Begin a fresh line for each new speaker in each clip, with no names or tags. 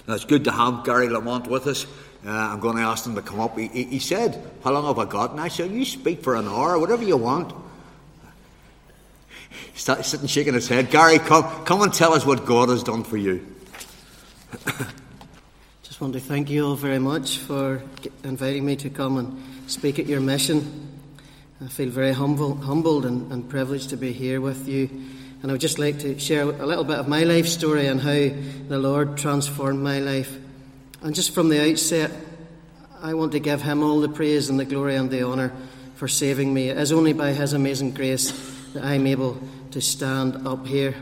Now, it's good to have Gary Lamont with us. I'm going to ask him to come up. He said, "How long have I got?" And I said, "You speak for an hour, whatever you want." He started sitting shaking his head. "Gary, come and tell us what God has done for you."
Just want to thank you all very much for inviting me to come and speak at your mission. I feel very humbled and privileged to be here with you. And I would just like to share a little bit of my life story and how the Lord transformed my life. And just from the outset, I want to give him all the praise and the glory and the honour for saving me. It is only by his amazing grace that I'm able to stand up here.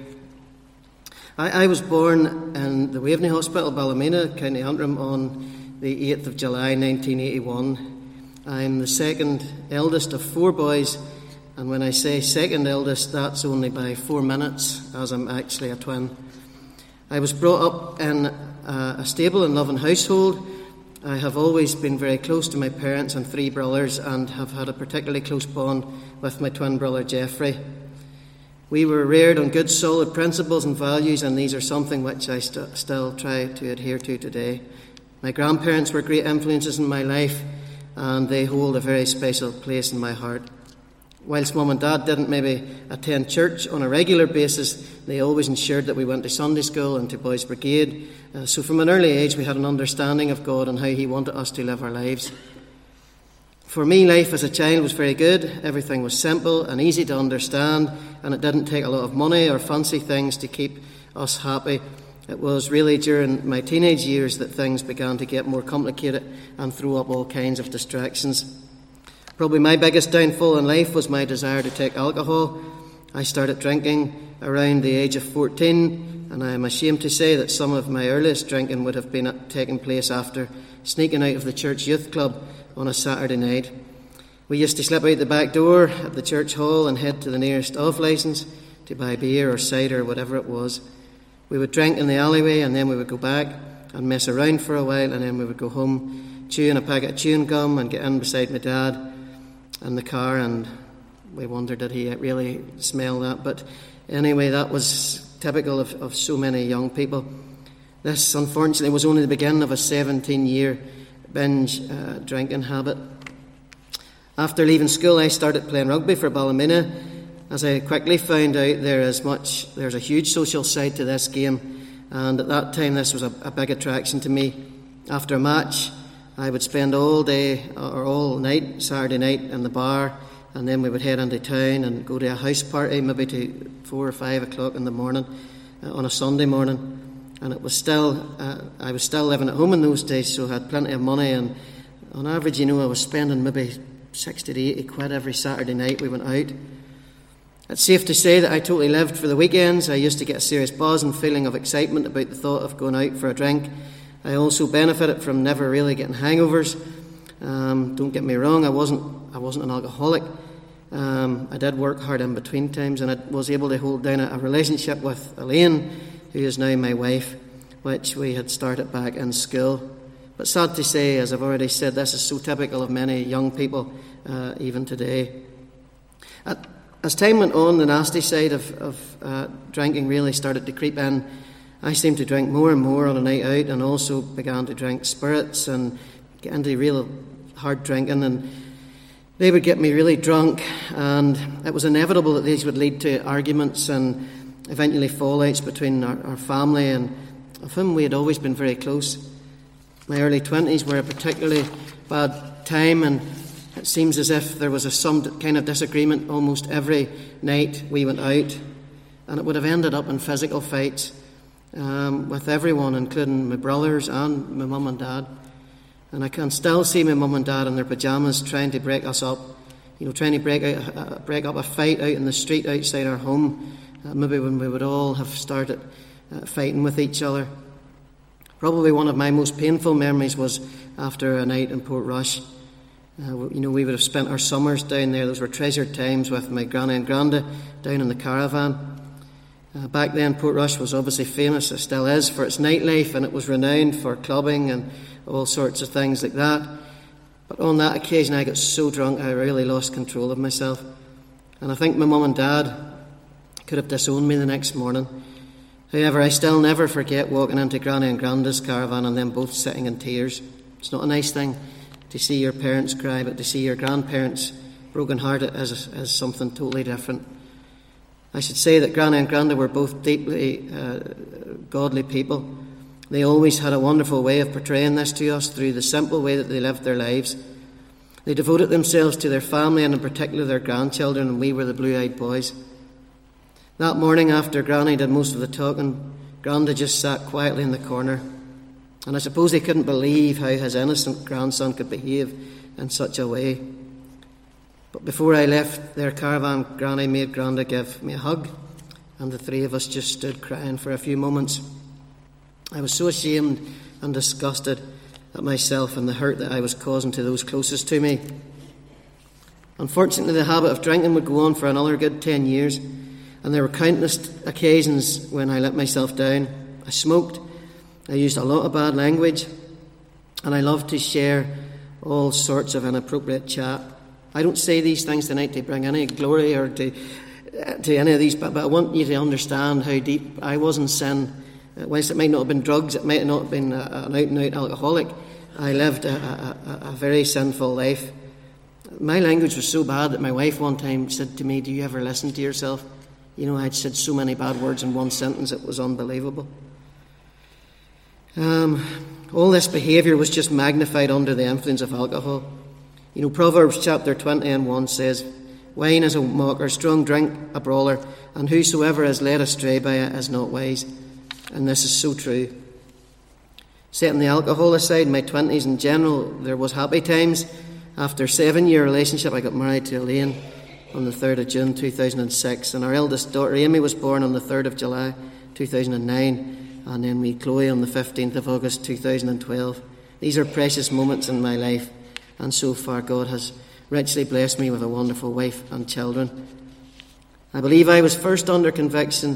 I was born in the Waveney Hospital, Ballymena, County Antrim, on the 8th of July 1981. I'm the second eldest of 4 boys, and when I say second eldest, that's only by 4 minutes, as I'm actually a twin. I was brought up in a stable and loving household. I have always been very close to my parents and 3 brothers, and have had a particularly close bond with my twin brother Geoffrey. We were reared on good, solid principles and values, and these are something which I still try to adhere to today. My grandparents were great influences in my life, and they hold a very special place in my heart. Whilst Mum and Dad didn't maybe attend church on a regular basis, they always ensured that we went to Sunday school and to Boys' Brigade. So from an early age, we had an understanding of God and how he wanted us to live our lives. For me, life as a child was very good. Everything was simple and easy to understand, and it didn't take a lot of money or fancy things to keep us happy. It was really during my teenage years that things began to get more complicated and throw up all kinds of distractions. Probably my biggest downfall in life was my desire to take alcohol. I started drinking around the age of 14, and I am ashamed to say that some of my earliest drinking would have been taking place after sneaking out of the church youth club on a Saturday night. We used to slip out the back door at the church hall and head to the nearest off-licence to buy beer or cider or whatever it was. We would drink in the alleyway, and then we would go back and mess around for a while, and then we would go home chewing a packet of chewing gum and get in beside my dad in the car, and we wondered, did he really smell that? But anyway, that was typical of so many young people. This, unfortunately, was only the beginning of a 17-year binge drinking habit. After leaving school, I started playing rugby for Ballymena. As I quickly found out, there's a huge social side to this game, and at that time this was a big attraction to me. After a match, I would spend all day or all night, Saturday night, in the bar, and then we would head into town and go to a house party, maybe to 4 or 5 o'clock in the morning on a Sunday morning. And it was I was still living at home in those days, so I had plenty of money, and on average, I was spending maybe 60 to 80 quid every Saturday night we went out. It's safe to say that I totally lived for the weekends. I used to get a serious buzz and feeling of excitement about the thought of going out for a drink. I also benefited from never really getting hangovers. Don't get me wrong, I wasn't an alcoholic. I did work hard in between times, and I was able to hold down a relationship with Elaine, who is now my wife, which we had started back in school. But sad to say, as I've already said, this is so typical of many young people, even today. As time went on, the nasty side of drinking really started to creep in. I seemed to drink more and more on a night out, and also began to drink spirits and get into real hard drinking, and they would get me really drunk, and it was inevitable that these would lead to arguments and eventually fallouts between our family, and of whom we had always been very close. My early 20s were a particularly bad time, and it seems as if there was some kind of disagreement almost every night we went out, and it would have ended up in physical fights with everyone, including my brothers and my mum and dad. And I can still see my mum and dad in their pyjamas trying to break us up, trying to break up a fight out in the street outside our home, maybe when we would all have started fighting with each other. Probably one of my most painful memories was after a night in Portrush. We would have spent our summers down there. Those were treasured times with my granny and granda down in the caravan. Back then, Portrush was obviously famous, it still is, for its nightlife, and it was renowned for clubbing and all sorts of things like that. But on that occasion, I got so drunk, I really lost control of myself. And I think my mum and dad could have disowned me the next morning. However, I still never forget walking into Granny and Granda's caravan and them both sitting in tears. It's not a nice thing to see your parents cry, but to see your grandparents broken-hearted is something totally different. I should say that Granny and Granda were both deeply godly people. They always had a wonderful way of portraying this to us through the simple way that they lived their lives. They devoted themselves to their family and in particular their grandchildren, and we were the blue-eyed boys. That morning after Granny did most of the talking, Granda just sat quietly in the corner. And I suppose he couldn't believe how his innocent grandson could behave in such a way. But before I left their caravan, Granny made Granda give me a hug, and the three of us just stood crying for a few moments. I was so ashamed and disgusted at myself and the hurt that I was causing to those closest to me. Unfortunately, the habit of drinking would go on for another good 10 years, and there were countless occasions when I let myself down. I smoked, I used a lot of bad language, and I loved to share all sorts of inappropriate chat. I don't say these things tonight to bring any glory or to any of these, but I want you to understand how deep I was in sin. Whilst it might not have been drugs, it might not have been an out-and-out alcoholic, I lived a very sinful life. My language was so bad that my wife one time said to me, "Do you ever listen to yourself?" You know, I'd said so many bad words in one sentence, it was unbelievable. All this behaviour was just magnified under the influence of alcohol. You know, Proverbs chapter 20 and 1 says, "Wine is a mocker, strong drink a brawler, and whosoever is led astray by it is not wise." And this is so true. Setting the alcohol aside, in my 20s in general, there was happy times. After a 7-year relationship, I got married to Elaine on the 3rd of June 2006, and our eldest daughter Amy was born on the 3rd of July 2009, and then we Chloe on the 15th of August 2012. These are precious moments in my life, and so far God has richly blessed me with a wonderful wife and children. I believe I was first under conviction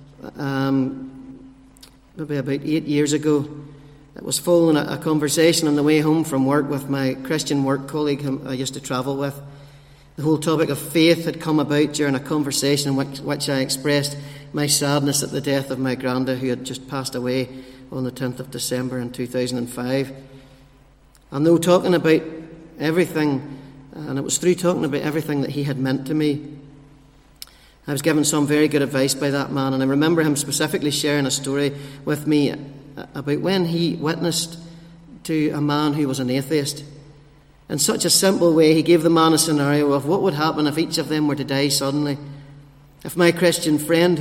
maybe about 8 years ago. It was following a conversation on the way home from work with my Christian work colleague whom I used to travel with. The whole topic of faith had come about during a conversation in which I expressed my sadness at the death of my granda, who had just passed away on the 10th of December in 2005. And though talking about everything, and it was through talking about everything that he had meant to me, I was given some very good advice by that man, and I remember him specifically sharing a story with me about when he witnessed to a man who was an atheist. In such a simple way, he gave the man a scenario of what would happen if each of them were to die suddenly. If my Christian friend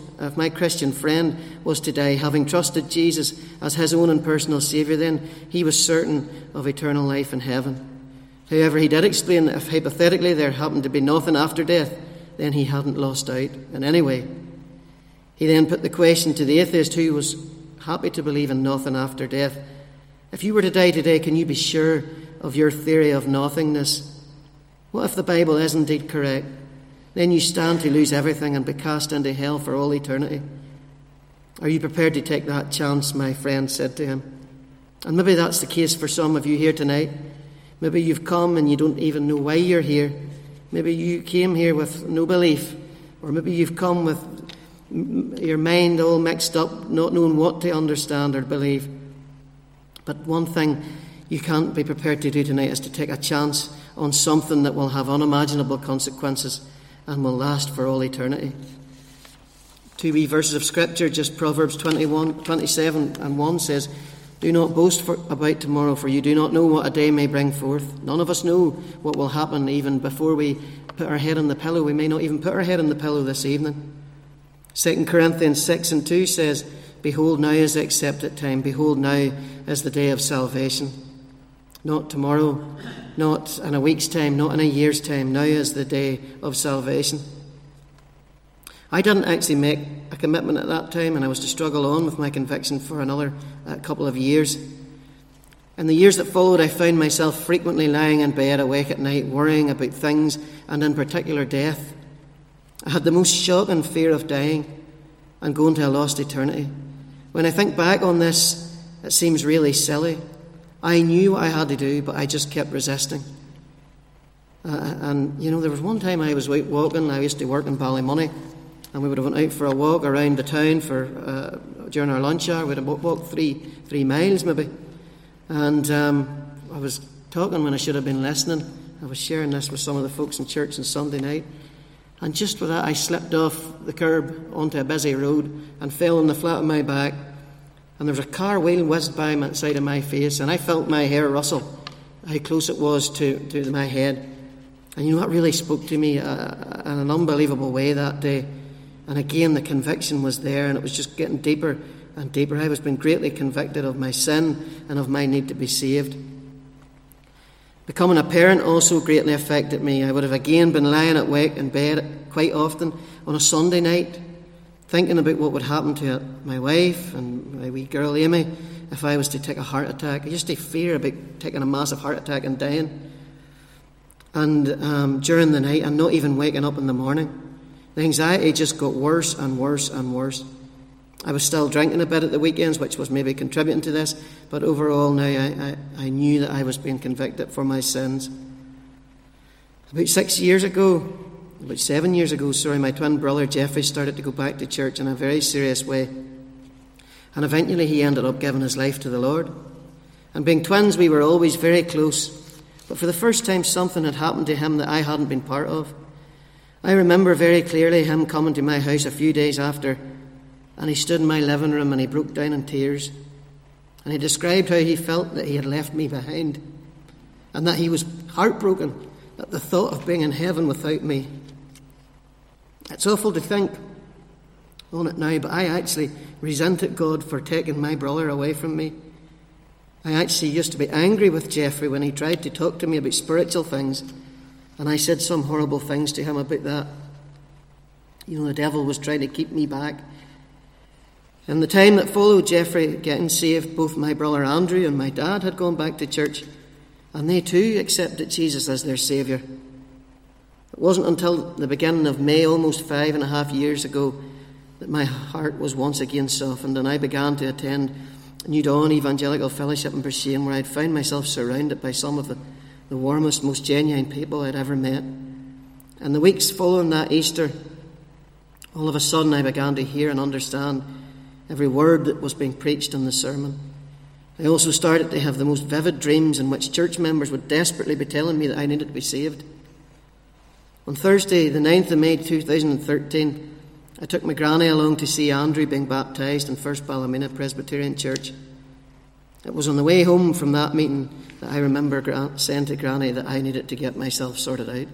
was to die, having trusted Jesus as his own and personal Saviour, then he was certain of eternal life in heaven. However, he did explain that if hypothetically there happened to be nothing after death, then he hadn't lost out in any way. He then put the question to the atheist, who was happy to believe in nothing after death: if you were to die today, can you be sure of your theory of nothingness? What if the Bible is indeed correct? Then you stand to lose everything and be cast into hell for all eternity. Are you prepared to take that chance? My friend said to him. And maybe that's the case for some of you here tonight. Maybe you've come and you don't even know why you're here. Maybe you came here with no belief, or maybe you've come with your mind all mixed up, not knowing what to understand or believe. But one thing you can't be prepared to do tonight is to take a chance on something that will have unimaginable consequences and will last for all eternity. 2 wee verses of Scripture, just Proverbs 27 and 1 says, "Do not boast about tomorrow, for you do not know what a day may bring forth." None of us know what will happen even before we put our head on the pillow. We may not even put our head on the pillow this evening. 2 Corinthians 6 and 2 says, "Behold, now is the accepted time. Behold, now is the day of salvation." Not tomorrow, not in a week's time, not in a year's time. Now is the day of salvation. I didn't actually make a commitment at that time, and I was to struggle on with my conviction for another couple of years. In the years that followed, I found myself frequently lying in bed awake at night, worrying about things, and in particular death. I had the most shocking fear of dying and going to a lost eternity. When I think back on this, it seems really silly. I knew what I had to do, but I just kept resisting. And there was one time I was out walking. I used to work in Ballymoney, and we would have went out for a walk around the town during our lunch hour. We'd have walked 3 miles maybe. And I was talking when I should have been listening. I was sharing this with some of the folks in church on Sunday night. And just with that, I slipped off the curb onto a busy road and fell on the flat of my back. And there was a car wheel whizzed by my side of my face, and I felt my hair rustle, how close it was to my head. And you know, what really spoke to me in an unbelievable way that day. And again, the conviction was there, and it was just getting deeper and deeper. I was being greatly convicted of my sin and of my need to be saved. Becoming a parent also greatly affected me. I would have again been lying awake in bed quite often on a Sunday night, thinking about what would happen to my wife and my wee girl Amy if I was to take a heart attack. I used to fear about taking a massive heart attack and dying. And during the night, and not even waking up in the morning, the anxiety just got worse and worse and worse. I was still drinking a bit at the weekends, which was maybe contributing to this, but overall now I knew that I was being convicted for my sins. About 7 years ago, my twin brother Jeffrey started to go back to church in a very serious way. And eventually he ended up giving his life to the Lord. And being twins, we were always very close. But for the first time, something had happened to him that I hadn't been part of. I remember very clearly him coming to my house a few days after, and he stood in my living room and he broke down in tears. And he described how he felt that he had left me behind, and that he was heartbroken at the thought of being in heaven without me. It's awful to think on it now, but I actually resented God for taking my brother away from me. I actually used to be angry with Jeffrey when he tried to talk to me about spiritual things, and I said some horrible things to him about that. You know, the devil was trying to keep me back. In the time that followed Jeffrey getting saved, both my brother Andrew and my dad had gone back to church, and they too accepted Jesus as their Saviour. It wasn't until the beginning of May, almost 5.5 years ago, that my heart was once again softened, and I began to attend New Dawn Evangelical Fellowship in Brisbane, where I'd found myself surrounded by some of the warmest, most genuine people I'd ever met. And the weeks following that Easter, all of a sudden I began to hear and understand every word that was being preached in the sermon. I also started to have the most vivid dreams in which church members would desperately be telling me that I needed to be saved. On Thursday, the 9th of May 2013, I took my granny along to see Andrew being baptised in First Ballymena Presbyterian Church. It was on the way home from that meeting that I remember saying to Granny that I needed to get myself sorted out.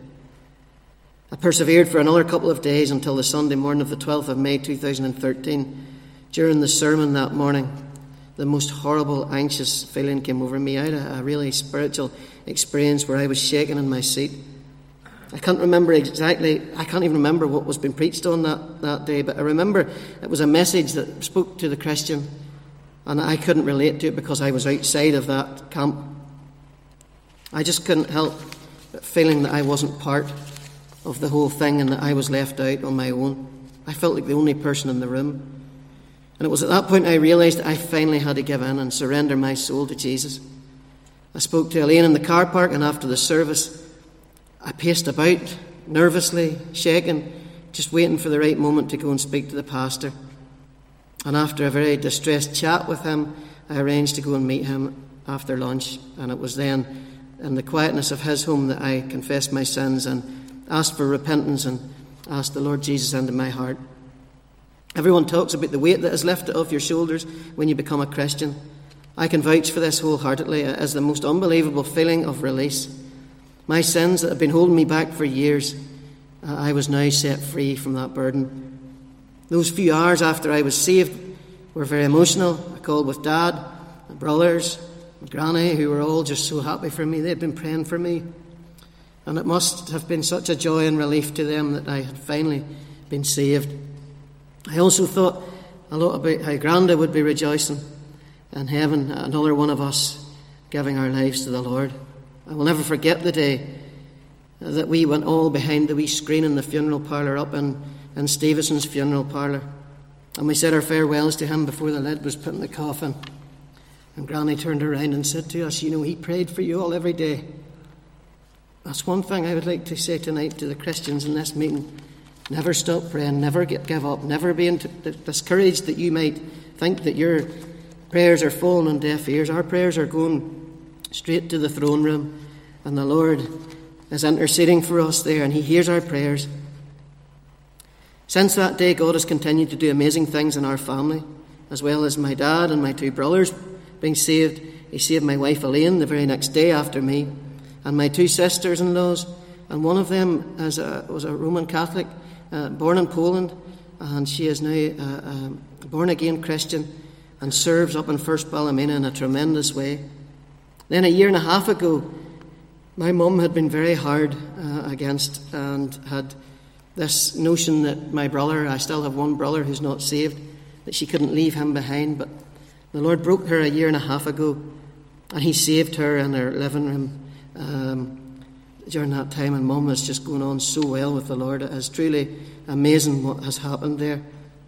I persevered for another couple of days until the Sunday morning of the 12th of May 2013. During the sermon that morning, the most horrible, anxious feeling came over me. I had a really spiritual experience where I was shaking in my seat. I can't even remember what was being preached on that day, but I remember it was a message that spoke to the Christian, and I couldn't relate to it because I was outside of that camp. I just couldn't help but feeling that I wasn't part of the whole thing and that I was left out on my own. I felt like the only person in the room. And it was at that point I realised that I finally had to give in and surrender my soul to Jesus. I spoke to Elaine in the car park, and after the service, I paced about, nervously, shaking, just waiting for the right moment to go and speak to the pastor. And after a very distressed chat with him, I arranged to go and meet him after lunch. And it was then, in the quietness of his home, that I confessed my sins and asked for repentance and asked the Lord Jesus into my heart. Everyone talks about the weight that is lifted off your shoulders when you become a Christian. I can vouch for this wholeheartedly as the most unbelievable feeling of release. My sins that had been holding me back for years, I was now set free from that burden. Those few hours after I was saved were very emotional. I called with Dad, my brothers, my granny, who were all just so happy for me. They'd been praying for me. And it must have been such a joy and relief to them that I had finally been saved. I also thought a lot about how Granda would be rejoicing in heaven, another one of us giving our lives to the Lord. I will never forget the day that we went all behind the wee screen in the funeral parlour up in Stevenson's funeral parlour, and we said our farewells to him before the lid was put in the coffin. And Granny turned around and said to us, "You know, he prayed for you all every day." That's one thing I would like to say tonight to the Christians in this meeting. Never stop praying, never give up, never be discouraged that you might think that your prayers are falling on deaf ears. Our prayers are going straight to the throne room, and the Lord is interceding for us there, and he hears our prayers. Since that day, God has continued to do amazing things in our family, as well as my dad and my 2 brothers being saved. He saved my wife Elaine the very next day after me, and my 2 sisters-in-laws, and one of them was a Roman Catholic, born in Poland, and she is now a born-again Christian and serves up in First Ballymena in a tremendous way. Then a year and a half ago, my mum had been very hard against and had this notion that my brother, I still have one brother who's not saved, that she couldn't leave him behind. But the Lord broke her a year and a half ago, and he saved her in her living room during that time. And Mum is just going on so well with the Lord. It is truly amazing what has happened there.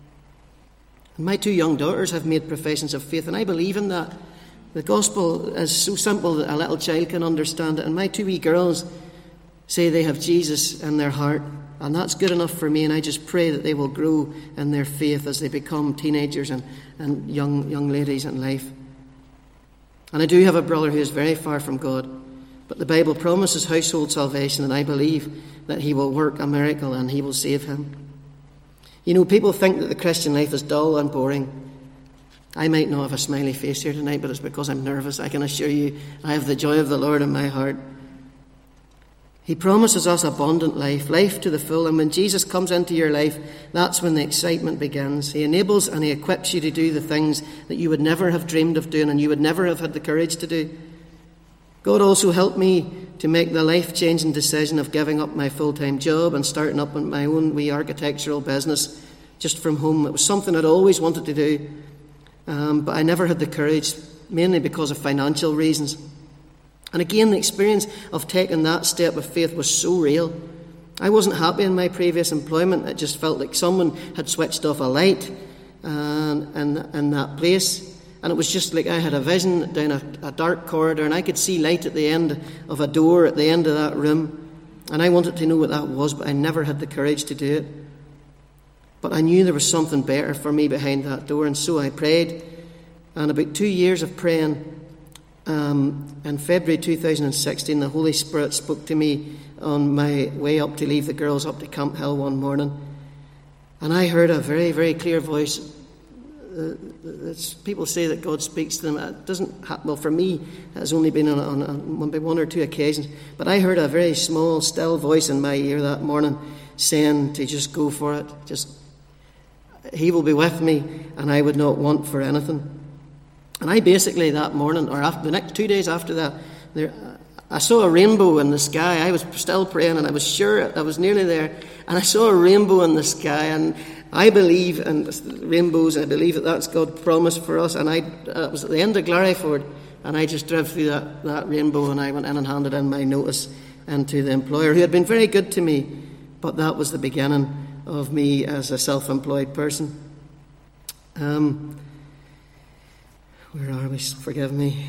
And my 2 young daughters have made professions of faith, and I believe in that. The gospel is so simple that a little child can understand it. And my 2 wee girls say they have Jesus in their heart, and that's good enough for me. And I just pray that they will grow in their faith as they become teenagers and young ladies in life. And I do have a brother who is very far from God, but the Bible promises household salvation, and I believe that he will work a miracle and he will save him. You know, people think that the Christian life is dull and boring. I might not have a smiley face here tonight, but it's because I'm nervous. I can assure you I have the joy of the Lord in my heart. He promises us abundant life to the full. And when Jesus comes into your life, that's when the excitement begins. He enables and he equips you to do the things that you would never have dreamed of doing and you would never have had the courage to do. God also helped me to make the life-changing decision of giving up my full-time job and starting up my own wee architectural business just from home. It was something I'd always wanted to do. But I never had the courage, mainly because of financial reasons. And again, the experience of taking that step of faith was so real. I wasn't happy in my previous employment. It just felt like someone had switched off a light in that place. And it was just like I had a vision down a dark corridor, and I could see light at the end of a door at the end of that room. And I wanted to know what that was, but I never had the courage to do it. But I knew there was something better for me behind that door, and so I prayed. And about 2 years of praying, in February 2016, the Holy Spirit spoke to me on my way up to leave the girls up to Camp Hill one morning. And I heard a very, very clear voice. People say that God speaks to them. It doesn't happen. Well, for me, it has only been on maybe 1 or 2 occasions. But I heard a very small, still voice in my ear that morning saying to just go for it. He will be with me, and I would not want for anything. And I basically that morning, or after the next 2 days after that, I saw a rainbow in the sky. I was still praying, and I was sure I was nearly there. And I saw a rainbow in the sky, and I believe in rainbows, and I believe that that's God's promise for us. And it was at the end of Gloryford, and I just drove through that rainbow, and I went in and handed in my notice into the employer, who had been very good to me. But that was the beginning of me as a self-employed person. Where are we? Forgive me.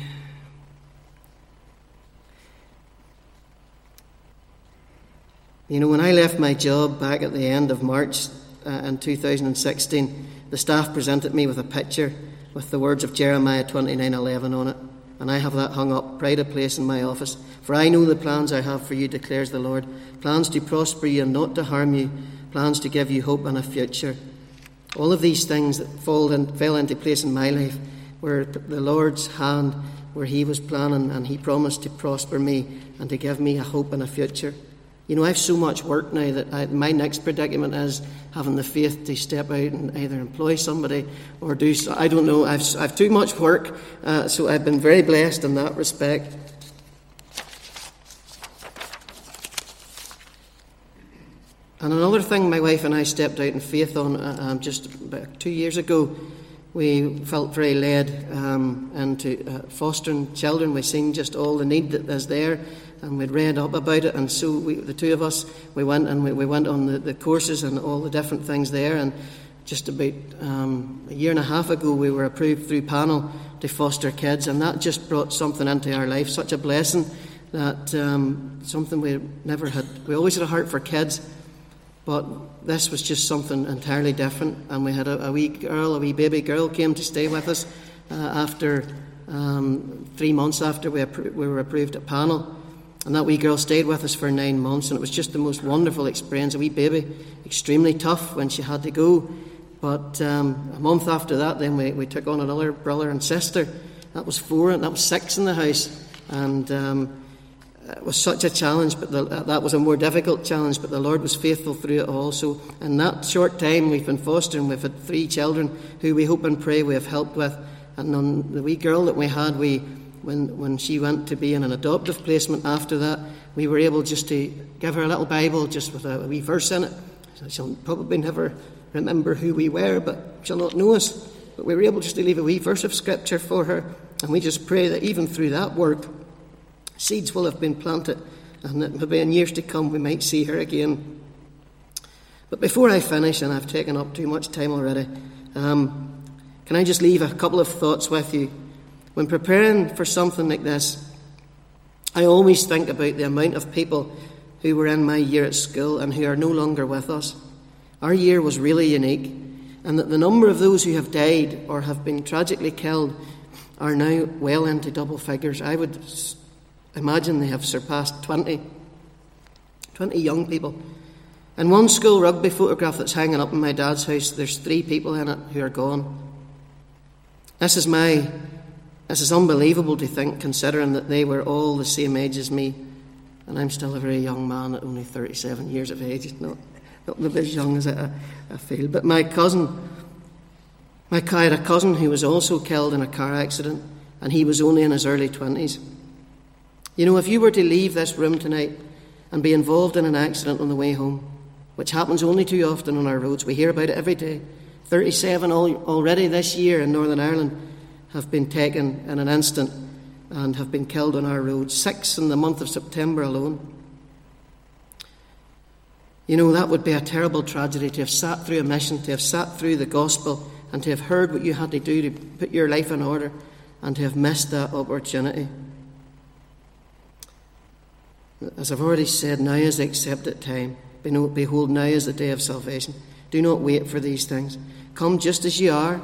You know, when I left my job back at the end of March in 2016, the staff presented me with a picture with the words of Jeremiah 29:11 on it. And I have that hung up, pride of place in my office. For I know the plans I have for you, declares the Lord. Plans to prosper you and not to harm you. Plans to give you hope and a future. All of these things that fell into place in my life were the Lord's hand, where he was planning, and he promised to prosper me and to give me a hope and a future. You know, I have so much work now that my next predicament is having the faith to step out and either employ somebody or do so. I don't know. I've too much work, so I've been very blessed in that respect. And another thing my wife and I stepped out in faith on just about 2 years ago. We felt very led into fostering children. We've seen just all the need that is there, and we'd read up about it. And so the two of us, we went on the courses and all the different things there. And just about a year and a half ago, we were approved through panel to foster kids, and that just brought something into our life, such a blessing that something we never had. We always had a heart for kids. But this was just something entirely different, and we had a wee baby girl came to stay with us after 3 months after we were approved at panel. And that wee girl stayed with us for 9 months, and it was just the most wonderful experience. A wee baby, extremely tough when she had to go. But a month after that, then we took on another brother and sister. That was 4, and that was 6 in the house. And it was such a challenge, but that was a more difficult challenge, but the Lord was faithful through it all. So in that short time, we've been fostering. We've had 3 children who we hope and pray we have helped with. And on the wee girl that we had, when she went to be in an adoptive placement after that, we were able just to give her a little Bible just with a wee verse in it. She'll probably never remember who we were, but she'll not know us. But we were able just to leave a wee verse of Scripture for her, and we just pray that even through that work, seeds will have been planted, and that maybe in years to come we might see her again. But before I finish, and I've taken up too much time already, can I just leave a couple of thoughts with you? When preparing for something like this, I always think about the amount of people who were in my year at school and who are no longer with us. Our year was really unique, and that the number of those who have died or have been tragically killed are now well into double figures. I would imagine they have surpassed 20 young people. In one school rugby photograph that's hanging up in my dad's house, there's 3 people in it who are gone. This is unbelievable to think, considering that they were all the same age as me, and I'm still a very young man at only 37 years of age. Not as young as I feel. But I had a cousin who was also killed in a car accident, and he was only in his early 20s. You know, if you were to leave this room tonight and be involved in an accident on the way home, which happens only too often on our roads, we hear about it every day. 37 already this year in Northern Ireland have been taken in an instant and have been killed on our roads. 6 in the month of September alone. You know, that would be a terrible tragedy, to have sat through a mission, to have sat through the gospel, and to have heard what you had to do to put your life in order, and to have missed that opportunity. As I've already said, now is the accepted time. Behold, now is the day of salvation. Do not wait for these things. Come just as you are.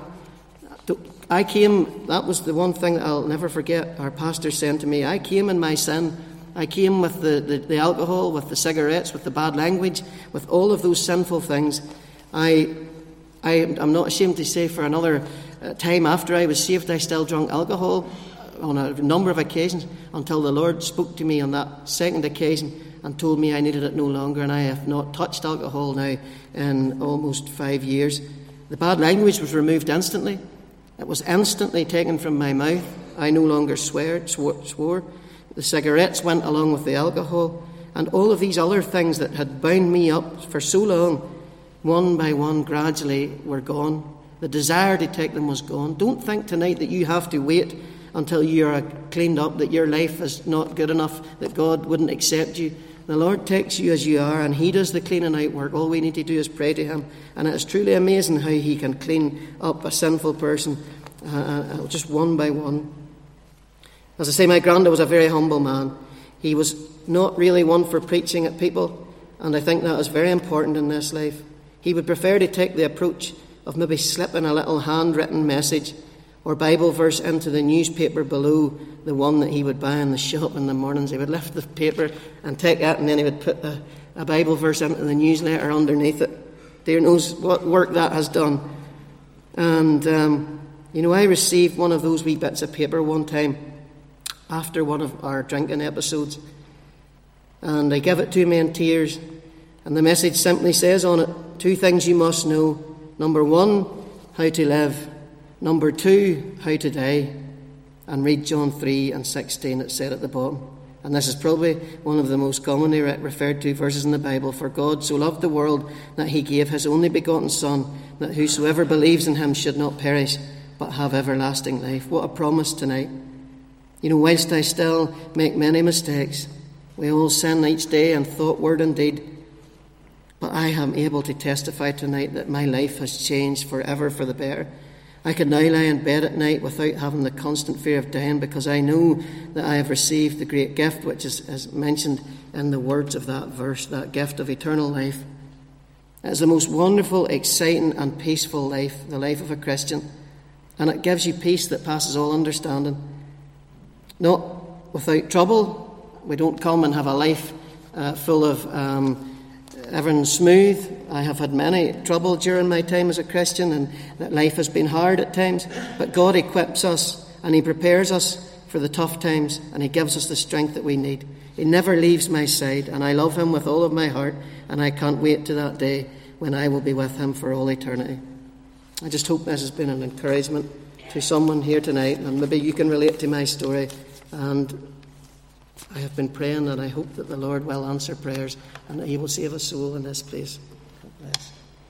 I came, that was the one thing that I'll never forget, our pastor said to me, I came in my sin. I came with the alcohol, with the cigarettes, with the bad language, with all of those sinful things. I'm not ashamed to say, for another time after I was saved, I still drank alcohol on a number of occasions, until the Lord spoke to me on that second occasion and told me I needed it no longer, and I have not touched alcohol now in almost 5 years. The bad language was removed instantly. It was instantly taken from my mouth. I no longer swore. The cigarettes went along with the alcohol, and all of these other things that had bound me up for so long, one by one, gradually were gone. The desire to take them was gone. Don't think tonight that you have to wait until you are cleaned up, that your life is not good enough, that God wouldn't accept you. The Lord takes you as you are, and He does the cleaning out work. All we need to do is pray to Him, and it is truly amazing how He can clean up a sinful person, just one by one. As I say, my granddad was a very humble man. He was not really one for preaching at people, and I think that is very important in this life. He would prefer to take the approach of maybe slipping a little handwritten message or Bible verse into the newspaper below the one that he would buy in the shop in the mornings. He would lift the paper and take that, and then he would put a Bible verse into the newsletter underneath it. Dear knows what work that has done. And, I received one of those wee bits of paper one time after one of our drinking episodes, and they give it to me in tears, and the message simply says on it, 2 things you must know. Number 1, how to live. Number 2, how to die. And read John 3:16, it said at the bottom. And this is probably one of the most commonly referred to verses in the Bible. For God so loved the world that He gave His only begotten Son, that whosoever believes in Him should not perish, but have everlasting life. What a promise tonight. Whilst I still make many mistakes, we all sin each day in thought, word and deed, but I am able to testify tonight that my life has changed forever for the better. I can now lie in bed at night without having the constant fear of dying, because I know that I have received the great gift which is mentioned in the words of that verse, that gift of eternal life. It's the most wonderful, exciting and peaceful life, the life of a Christian. And it gives you peace that passes all understanding. Not without trouble. We don't come and have a life full of everything smooth. I have had many trouble during my time as a Christian, and that life has been hard at times. But God equips us and He prepares us for the tough times, and He gives us the strength that we need. He never leaves my side, and I love Him with all of my heart, and I can't wait to that day when I will be with Him for all eternity. I just hope this has been an encouragement to someone here tonight, and maybe you can relate to my story. And I have been praying, and I hope that the Lord will answer prayers and that He will save a soul in this place. God bless.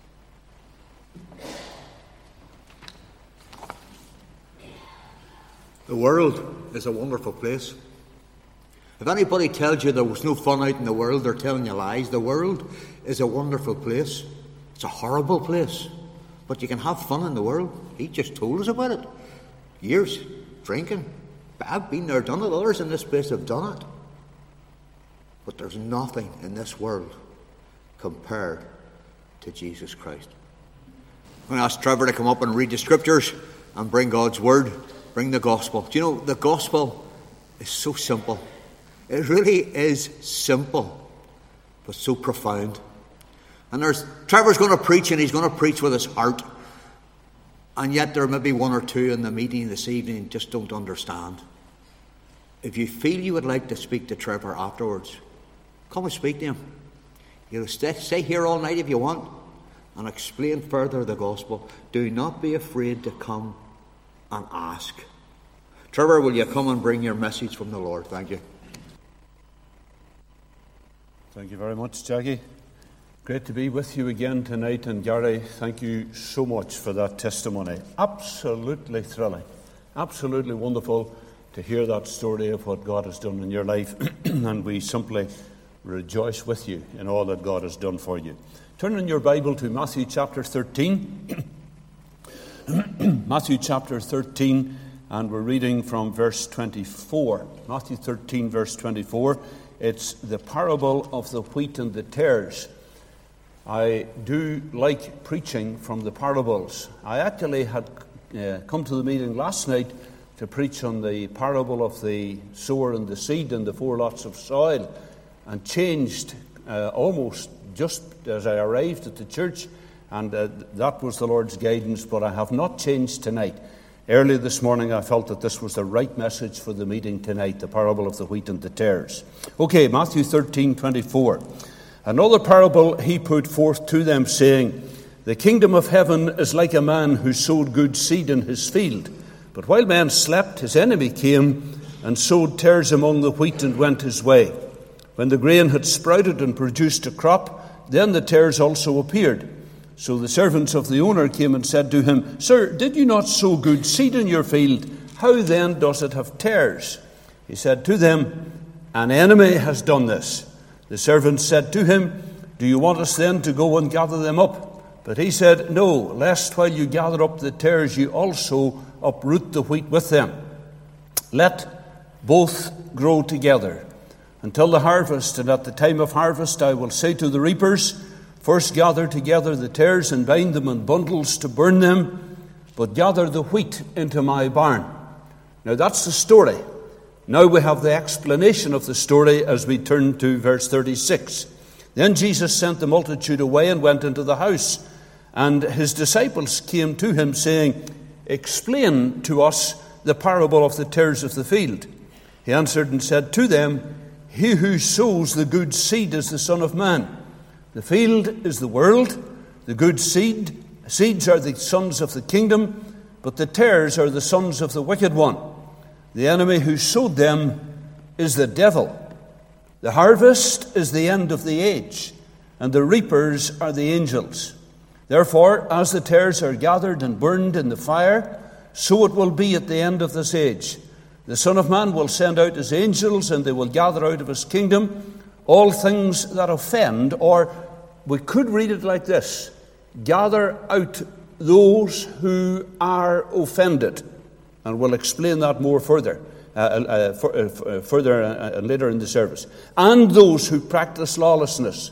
The world is a wonderful place. If anybody tells you there was no fun out in the world, they're telling you lies. The world is a wonderful place. It's a horrible place. But you can have fun in the world. He just told us about it. Years drinking. I've been there, done it. Others in this place have done it. But there's nothing in this world compared to Jesus Christ. I'm going to ask Trevor to come up and read the scriptures and bring God's word, bring the gospel. Do you know, the gospel is so simple. It really is simple, but so profound. And Trevor's going to preach, and he's going to preach with his heart. And yet there may be one or two in the meeting this evening just don't understand. If you feel you would like to speak to Trevor afterwards, come and speak to him. You'll stay here all night if you want and explain further the gospel. Do not be afraid to come and ask. Trevor, will you come and bring your message from the Lord? Thank you.
Thank you very much, Jackie. Great to be with you again tonight. And Gary, thank you so much for that testimony. Absolutely thrilling. Absolutely wonderful to hear that story of what God has done in your life. And we simply rejoice with you in all that God has done for you. Turn in your Bible to Matthew chapter 13. Matthew chapter 13, and we're reading from verse 24. Matthew 13, verse 24. It's the parable of the wheat and the tares. I do like preaching from the parables. I actually had come to the meeting last night to preach on the parable of the sower and the seed and the 4 lots of soil, and changed almost just as I arrived at the church, and that was the Lord's guidance, but I have not changed tonight. Early this morning I felt that this was the right message for the meeting tonight, the parable of the wheat and the tares. Okay, Matthew 13:24. Another parable he put forth to them, saying, The kingdom of heaven is like a man who sowed good seed in his field. But while men slept, his enemy came and sowed tares among the wheat and went his way. When the grain had sprouted and produced a crop, then the tares also appeared. So the servants of the owner came and said to him, Sir, did you not sow good seed in your field? How then does it have tares? He said to them, An enemy has done this. The servants said to him, Do you want us then to go and gather them up? But he said, No, lest while you gather up the tares, you also uproot the wheat with them. Let both grow together until the harvest, and at the time of harvest I will say to the reapers, First gather together the tares and bind them in bundles to burn them, but gather the wheat into my barn. Now that's the story. Now we have the explanation of the story as we turn to verse 36. Then Jesus sent the multitude away and went into the house, and his disciples came to him, saying, Explain to us the parable of the tares of the field. He answered and said to them, He who sows the good seed is the Son of Man. The field is the world. The good seeds are the sons of the kingdom, but the tares are the sons of the wicked one. The enemy who sowed them is the devil. The harvest is the end of the age, and the reapers are the angels. Therefore, as the tares are gathered and burned in the fire, so it will be at the end of this age. The Son of Man will send out his angels, and they will gather out of his kingdom all things that offend, or we could read it like this, gather out those who are offended. And we'll explain that more further later in the service. And those who practice lawlessness.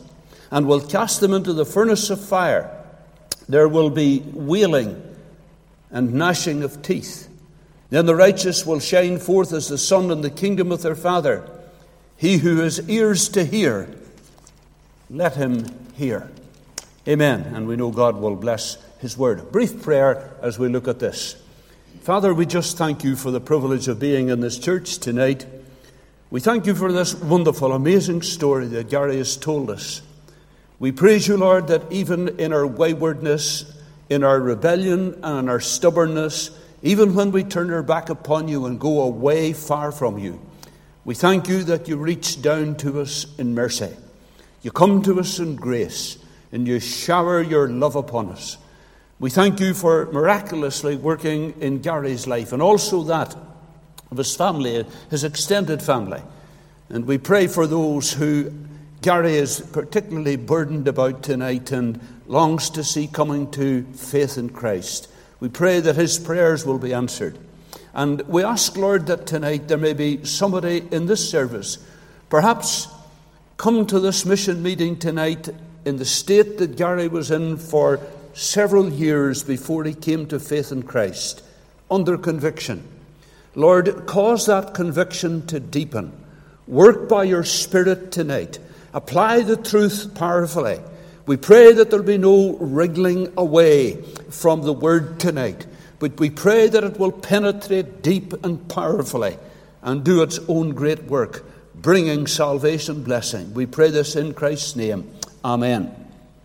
and will cast them into the furnace of fire. There will be wailing and gnashing of teeth. Then the righteous will shine forth as the sun in the kingdom of their Father. He who has ears to hear, let him hear. Amen. And we know God will bless his word. A brief prayer as we look at this. Father, we just thank you for the privilege of being in this church tonight. We thank you for this wonderful, amazing story that Gary has told us. We praise you, Lord, that even in our waywardness, in our rebellion and in our stubbornness, even when we turn our back upon you and go away far from you, we thank you that you reach down to us in mercy. You come to us in grace, and you shower your love upon us. We thank you for miraculously working in Gary's life, and also that of his family, his extended family. And we pray for those who Gary is particularly burdened about tonight and longs to see coming to faith in Christ. We pray that his prayers will be answered. And we ask, Lord, that tonight there may be somebody in this service, perhaps come to this mission meeting tonight in the state that Gary was in for several years before he came to faith in Christ, under conviction. Lord, cause that conviction to deepen. Work by your Spirit tonight. Apply the truth powerfully. We pray that there be no wriggling away from the word tonight, but we pray that it will penetrate deep and powerfully and do its own great work, bringing salvation blessing. We pray this in Christ's name. Amen.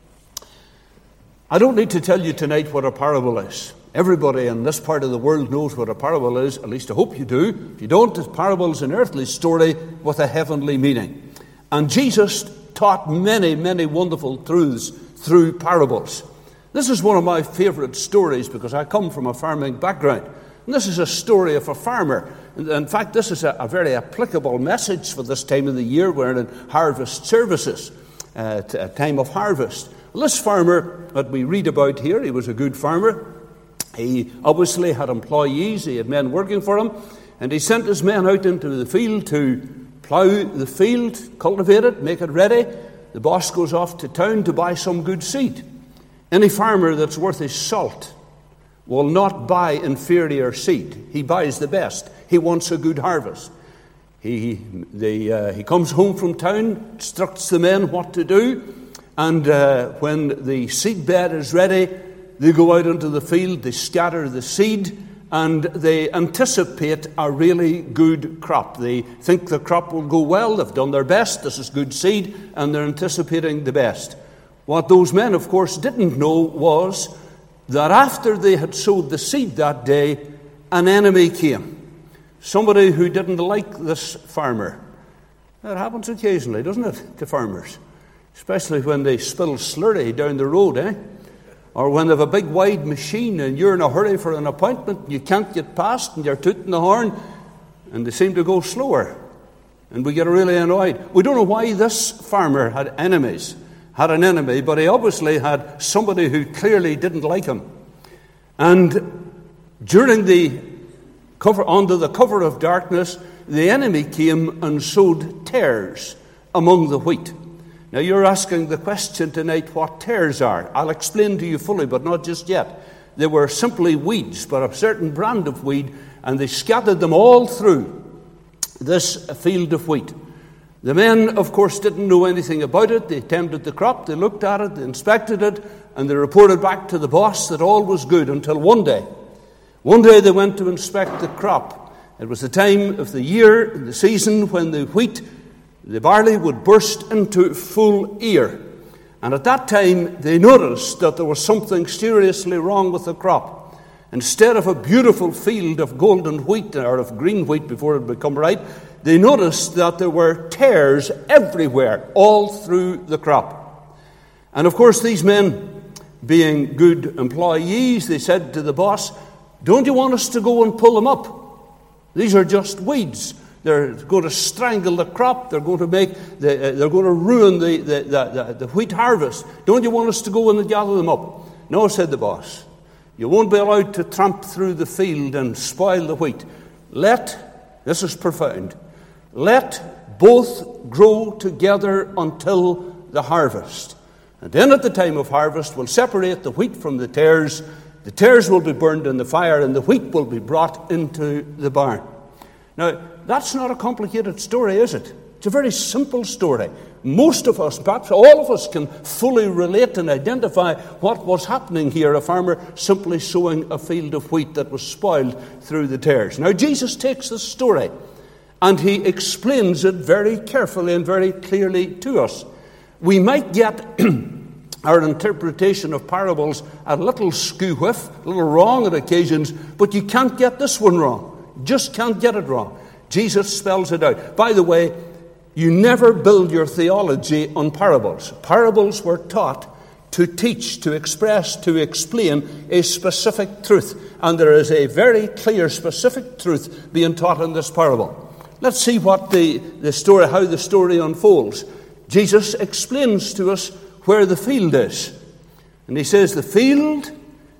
I don't need to tell you tonight what a parable is. Everybody in this part of the world knows what a parable is. At least I hope you do. If you don't, a parable is an earthly story with a heavenly meaning. And Jesus taught many, many wonderful truths through parables. This is one of my favorite stories because I come from a farming background. And this is a story of a farmer. In fact, this is a very applicable message for this time of the year. We're in harvest services, a time of harvest. Well, this farmer that we read about here, he was a good farmer. He obviously had employees, he had men working for him, and he sent his men out into the field to plough the field, cultivate it, make it ready. The boss goes off to town to buy some good seed. Any farmer that's worth his salt will not buy inferior seed. He buys the best. He wants a good harvest. He comes home from town, instructs the men what to do, and when the seed bed is ready, they go out into the field, they scatter the seed, and they anticipate a really good crop. They think the crop will go well, they've done their best, this is good seed, and they're anticipating the best. What those men, of course, didn't know was that after they had sowed the seed that day, an enemy came. Somebody who didn't like this farmer. That happens occasionally, doesn't it, to farmers? Especially when they spill slurry down the road, Or when they have a big wide machine and you're in a hurry for an appointment and you can't get past and you're tooting the horn and they seem to go slower. And we get really annoyed. We don't know why this farmer had an enemy, but he obviously had somebody who clearly didn't like him. And during under the cover of darkness, the enemy came and sowed tares among the wheat. Now you're asking the question tonight what tares are. I'll explain to you fully, but not just yet. They were simply weeds, but a certain brand of weed, and they scattered them all through this field of wheat. The men, of course, didn't know anything about it. They tended the crop, they looked at it, they inspected it, and they reported back to the boss that all was good until one day. One day they went to inspect the crop. It was the time of the year, the season, when the barley would burst into full ear. And at that time, they noticed that there was something seriously wrong with the crop. Instead of a beautiful field of golden wheat, or of green wheat before it had become ripe, they noticed that there were tares everywhere, all through the crop. And of course, these men, being good employees, they said to the boss, "Don't you want us to go and pull them up? These are just weeds. They're going to strangle the crop. They're going to ruin the wheat harvest. Don't you want us to go and gather them up?" "No," said the boss. "You won't be allowed to tramp through the field and spoil the wheat. This is profound, let both grow together until the harvest. And then at the time of harvest, we'll separate the wheat from the tares. The tares will be burned in the fire, and the wheat will be brought into the barn. Now, that's not a complicated story, is it? It's a very simple story. Most of us, perhaps all of us, can fully relate and identify what was happening here. A farmer simply sowing a field of wheat that was spoiled through the tares. Now, Jesus takes this story and he explains it very carefully and very clearly to us. We might get our interpretation of parables a little skew-whiff, a little wrong at occasions, but you can't get this one wrong. Just can't get it wrong. Jesus spells it out. By the way, you never build your theology on parables. Parables were taught to teach, to express, to explain a specific truth. And there is a very clear, specific truth being taught in this parable. Let's see what the story, how the story unfolds. Jesus explains to us where the field is. And he says the field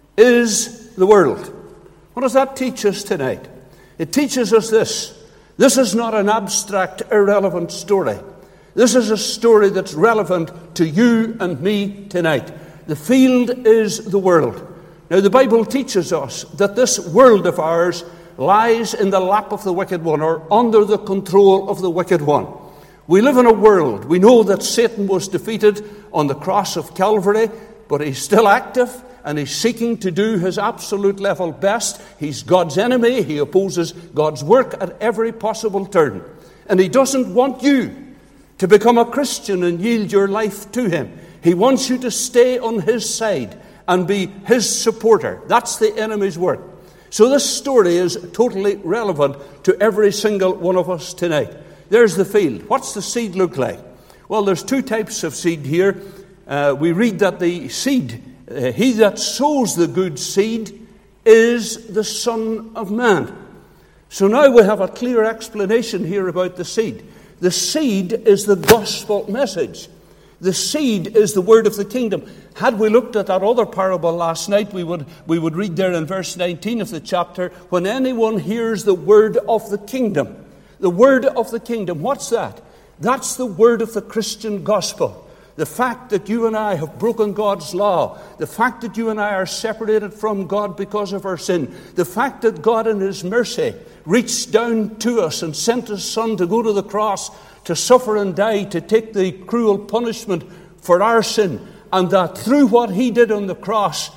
is the world. What does that teach us tonight? It teaches us this. This is not an abstract, irrelevant story. This is a story that's relevant to you and me tonight. The field is the world. Now, the Bible teaches us that this world of ours lies in the lap of the wicked one, or under the control of the wicked one. We live in a world. We know that Satan was defeated on the cross of Calvary, but he's still active. And he's seeking to do his absolute level best. He's God's enemy. He opposes God's work at every possible turn. And he doesn't want you to become a Christian and yield your life to him. He wants you to stay on his side and be his supporter. That's the enemy's work. So this story is totally relevant to every single one of us tonight. There's the field. What's the seed look like? Well, there's two types of seed here. We read that the seed, he that sows the good seed is the Son of Man. So now we have a clear explanation here about the seed. The seed is the gospel message. The seed is the word of the kingdom. Had we looked at that other parable last night, we would read there in verse 19 of the chapter, when anyone hears the word of the kingdom. The word of the kingdom, what's that? That's the word of the Christian gospel. The fact that you and I have broken God's law, the fact that you and I are separated from God because of our sin, the fact that God in his mercy reached down to us and sent his Son to go to the cross, to suffer and die, to take the cruel punishment for our sin, and that through what he did on the cross,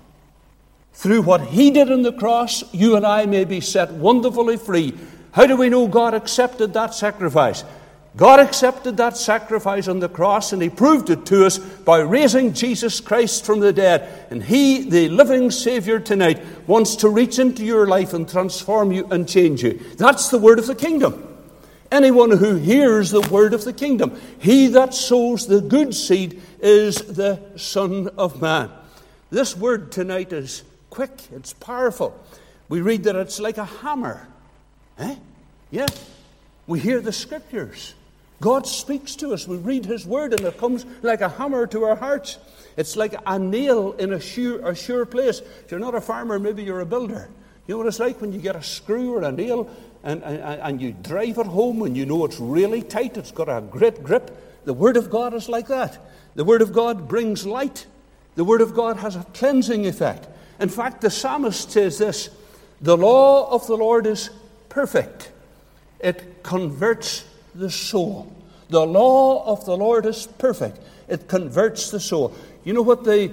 you and I may be set wonderfully free. How do we know God accepted that sacrifice? God accepted that sacrifice on the cross, and he proved it to us by raising Jesus Christ from the dead. And he, the living Savior tonight, wants to reach into your life and transform you and change you. That's the word of the kingdom. Anyone who hears the word of the kingdom, he that sows the good seed is the Son of Man. This word tonight is quick, it's powerful. We read that it's like a hammer. Yeah. We hear the scriptures. God speaks to us. We read his word and it comes like a hammer to our hearts. It's like a nail in a sure place. If you're not a farmer, maybe you're a builder. You know what it's like when you get a screw or a nail and you drive it home and you know it's really tight, it's got a great grip. The word of God is like that. The word of God brings light. The word of God has a cleansing effect. In fact, the psalmist says this, the law of the Lord is perfect. It converts the soul. The law of the Lord is perfect. It converts the soul. You know what the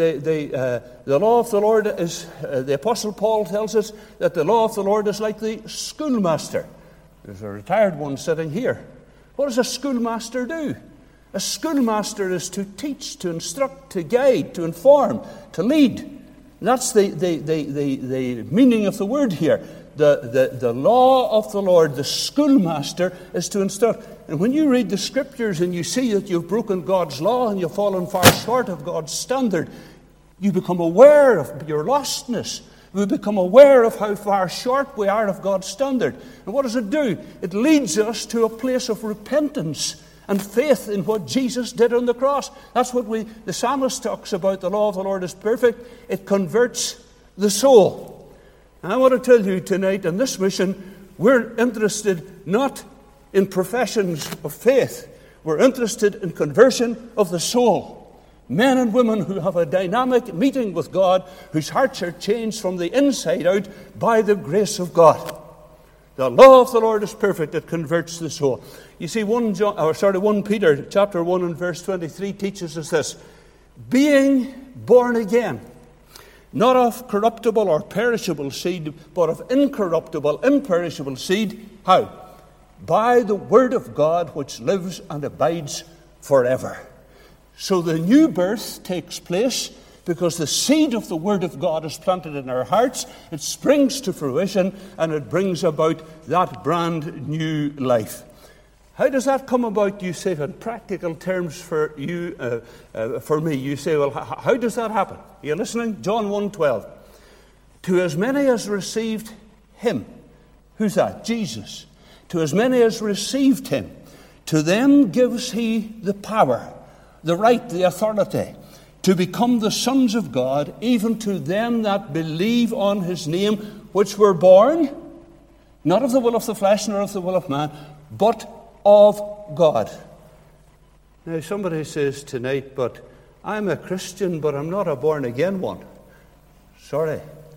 law of the Lord is? The Apostle Paul tells us that the law of the Lord is like the schoolmaster. There's a retired one sitting here. What does a schoolmaster do? A schoolmaster is to teach, to instruct, to guide, to inform, to lead. That's the meaning of the word here. The law of the Lord, the schoolmaster, is to instruct. And when you read the scriptures and you see that you've broken God's law and you've fallen far short of God's standard, you become aware of your lostness. We become aware of how far short we are of God's standard. And what does it do? It leads us to a place of repentance and faith in what Jesus did on the cross. That's what the psalmist talks about. The law of the Lord is perfect. It converts the soul. And I want to tell you tonight, in this mission, we're interested not in professions of faith. We're interested in conversion of the soul. Men and women who have a dynamic meeting with God, whose hearts are changed from the inside out by the grace of God. The law of the Lord is perfect, it converts the soul. You see, 1 Peter chapter 1 and verse 23 teaches us this. Being born again, not of corruptible or perishable seed, but of incorruptible, imperishable seed. How? By the word of God which lives and abides forever. So the new birth takes place because the seed of the Word of God is planted in our hearts. It springs to fruition and it brings about that brand new life. How does that come about, you say, in practical terms for you, for me? You say, well, how does that happen? Are you listening? John 1:12. To as many as received him. Who's that? Jesus. To as many as received him, to them gives he the power, the right, the authority, to become the sons of God, even to them that believe on his name, which were born, not of the will of the flesh, nor of the will of man, but of God. Now somebody says tonight, but I'm a Christian, but I'm not a born-again one. Sorry.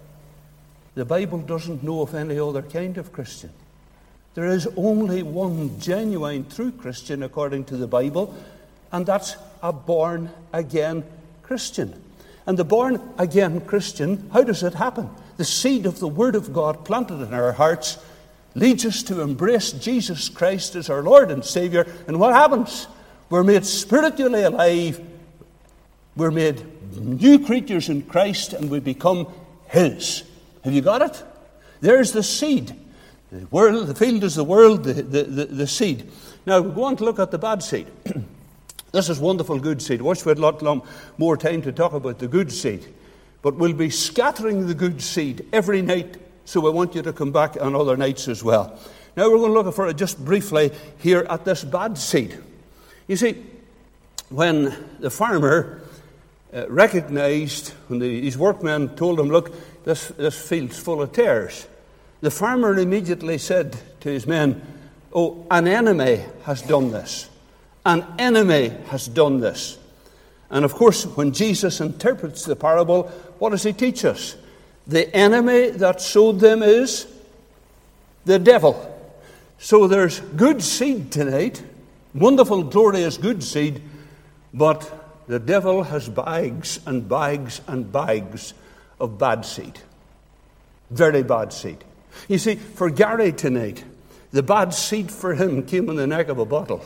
The Bible doesn't know of any other kind of Christian. There is only one genuine, true Christian according to the Bible, and that's a born-again Christian. And the born-again Christian, how does it happen? The seed of the Word of God planted in our hearts leads us to embrace Jesus Christ as our Lord and Savior. And what happens? We're made spiritually alive. We're made new creatures in Christ, and we become His. Have you got it? There's the seed. The world, the field is the world, the seed. Now, we go on to look at the bad seed. This is wonderful good seed. I wish we had a lot more time to talk about the good seed. But we'll be scattering the good seed every night, so I want you to come back on other nights as well. Now we're going to look for it just briefly here at this bad seed. You see, when the farmer recognized, when his workmen told him, look, this field's full of tares, the farmer immediately said to his men, oh, an enemy has done this. An enemy has done this. And of course, when Jesus interprets the parable, what does he teach us? The enemy that sowed them is the devil. So there's good seed tonight, wonderful, glorious good seed, but the devil has bags and bags and bags of bad seed. Very bad seed. You see, for Gary tonight, the bad seed for him came in the neck of a bottle.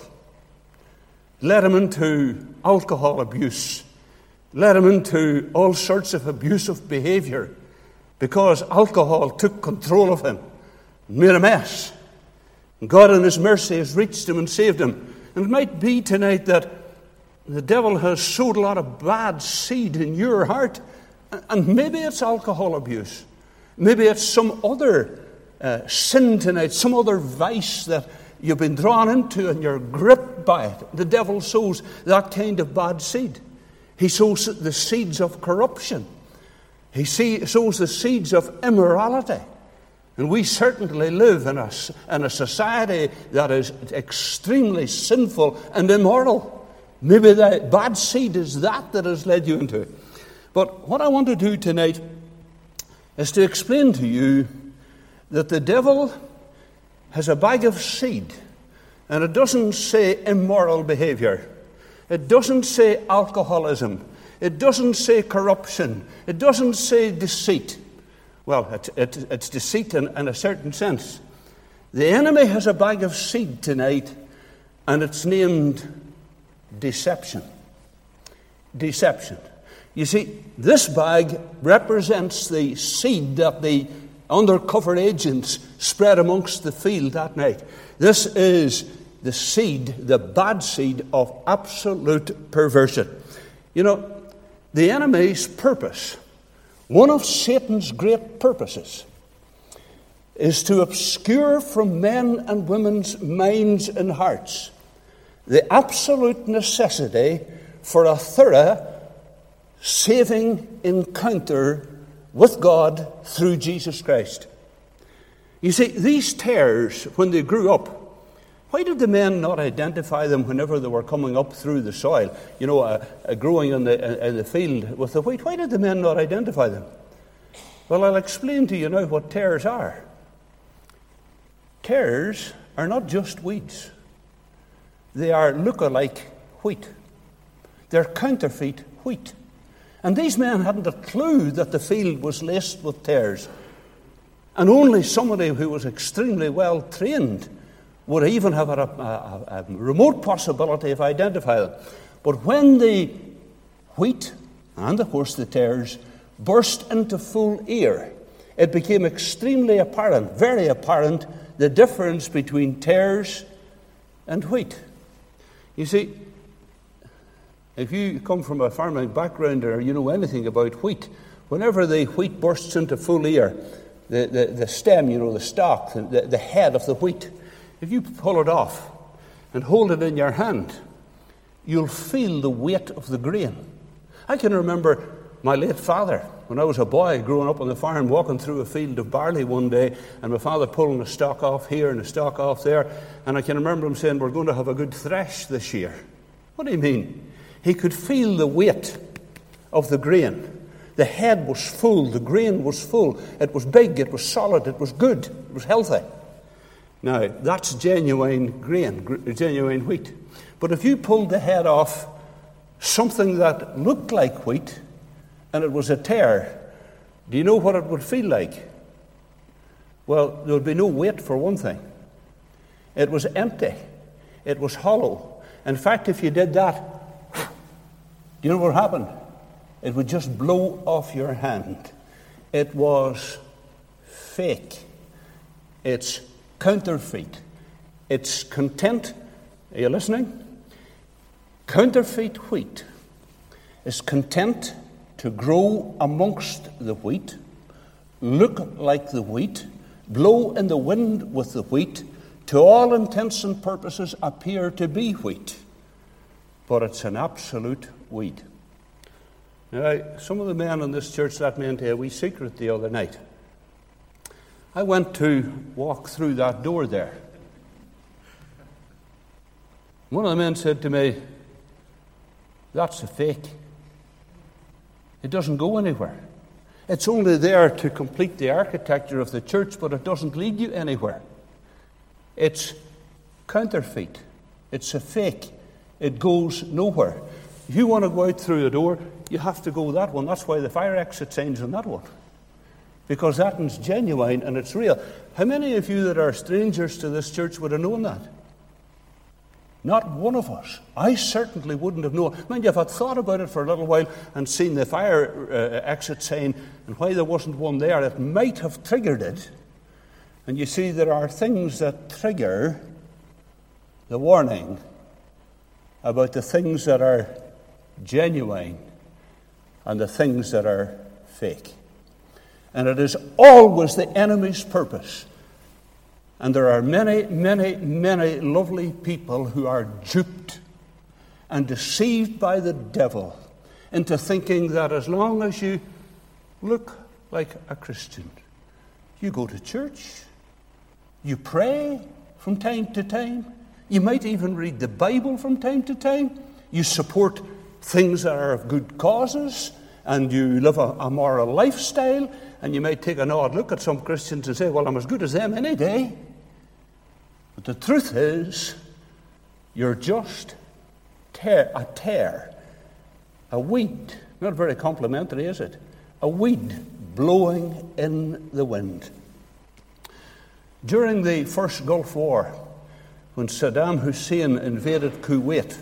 Led him into alcohol abuse. Led him into all sorts of abusive behavior because alcohol took control of him, made a mess. And God in his mercy has reached him and saved him. And it might be tonight that the devil has sowed a lot of bad seed in your heart, and maybe it's alcohol abuse. Maybe it's some other sin tonight, some other vice that you've been drawn into and you're gripped by it. The devil sows that kind of bad seed. He sows the seeds of corruption. He sows the seeds of immorality. And we certainly live in a society that is extremely sinful and immoral. Maybe the bad seed is that has led you into it. But what I want to do tonight is to explain to you that the devil has a bag of seed, and it doesn't say immoral behavior. It doesn't say alcoholism. It doesn't say corruption. It doesn't say deceit. Well, it's deceit in a certain sense. The enemy has a bag of seed tonight, and it's named deception. Deception. You see, this bag represents the seed that the undercover agents spread amongst the field that night. This is the seed, the bad seed of absolute perversion. You know, the enemy's purpose, one of Satan's great purposes, is to obscure from men and women's minds and hearts the absolute necessity for a thorough saving encounter with God through Jesus Christ. You see, these tares, when they grew up, Why did the men not identify them whenever they were coming up through the soil, growing in the field with the wheat? Why did the men not identify them? Well, I'll explain to you now what tares are. Tares are not just weeds. They are look-alike wheat. They're counterfeit wheat. And these men hadn't a clue that the field was laced with tares. And only somebody who was extremely well trained would even have a remote possibility of identifying them. But when the wheat, and of course the tares, burst into full ear, it became extremely apparent, very apparent, the difference between tares and wheat. You see, if you come from a farming background or you know anything about wheat, whenever the wheat bursts into full ear, the stem, the stalk, the head of the wheat, if you pull it off and hold it in your hand, you'll feel the weight of the grain. I can remember my late father, when I was a boy growing up on the farm, walking through a field of barley one day, and my father pulling a stalk off here and a stalk off there, and I can remember him saying, "We're going to have a good thresh this year." What do you mean? He could feel the weight of the grain. The head was full, the grain was full, it was big, it was solid, it was good, it was healthy. Now, that's genuine grain, genuine wheat. But if you pulled the head off something that looked like wheat, and it was a tare, do you know what it would feel like? Well, there would be no weight for one thing. It was empty. It was hollow. In fact, if you did that, do you know what happened? It would just blow off your hand. It was fake. It's counterfeit. It's content. Are you listening? Counterfeit wheat is content to grow amongst the wheat, look like the wheat, blow in the wind with the wheat, to all intents and purposes appear to be wheat. But it's an absolute weed. Now, some of the men in this church let me into a wee secret the other night. I went to walk through that door there. One of the men said to me, "That's a fake. It doesn't go anywhere. It's only there to complete the architecture of the church, but it doesn't lead you anywhere. It's counterfeit. It's a fake. It goes nowhere. If you want to go out through a door, you have to go that one. That's why the fire exit sign's on that one. Because that one's genuine and it's real." How many of you that are strangers to this church would have known that? Not one of us. I certainly wouldn't have known. Mind you, if I'd thought about it for a little while and seen the fire exit sign and why there wasn't one there, it might have triggered it. And you see, there are things that trigger the warning about the things that are genuine and the things that are fake. And it is always the enemy's purpose. And there are many, many, many lovely people who are duped and deceived by the devil into thinking that as long as you look like a Christian, you go to church, you pray from time to time, you might even read the Bible from time to time, you support things that are of good causes, and you live a moral lifestyle, and you might take an odd look at some Christians and say, "Well, I'm as good as them any day." But the truth is, you're just a tare, a weed. Not very complimentary, is it? A weed blowing in the wind. During the first Gulf War, when Saddam Hussein invaded Kuwait,